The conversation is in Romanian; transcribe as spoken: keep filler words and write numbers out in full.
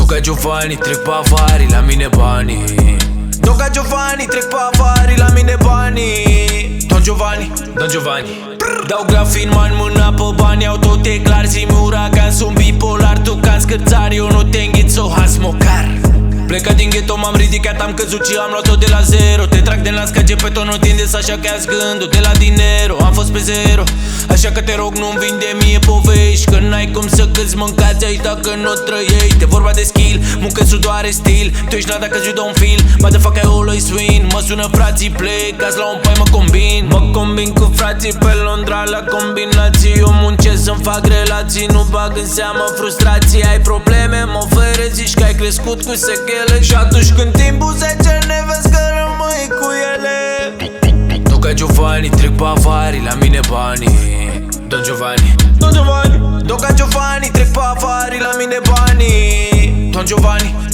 Doca Giovanni, trec pe avarii, la mine banii. Doca Giovanni, trec pe avarii, la mine banii. Don Giovanni, Don Giovanni. Dau grafin, man, mâna pe bani, au tot e clar. Zi-mi uragan, sunt bipolar, tu can scârțar. Eu nu te înghit, so has mocar. Plecat din ghetto, m-am ridicat, am căzut și am luat-o de la zero. Te trag de nas ca gepeto, nu tindeți așa că ia-ți gândul. De la dinero, am fost pe zero. Așa că te rog, nu-mi vinde mie povești, că n-ai cum să câți mâncați aici dacă nu trăiești. E vorba de skill, muncă, sudoare, stil. Tu ești nada că you don't feel, motherfucker I always win. Mă sună frații, plecați la un pai, mă combin. Mă combin cu frații pe Londra la combinații. Eu muncesc să-mi fac relații, nu bag în seamă frustrații. Ai probleme, mă ofere, zici că ai crescut cu sechele. Și atunci când timpul se cerne, vezi că rămâi cu ele. Doca Giovanni, trec pe avarii, la mine banii. Don Giovanni, Don Giovanni. Doca Giovanni, trec pe avarii, la mine banii. Don Giovanni.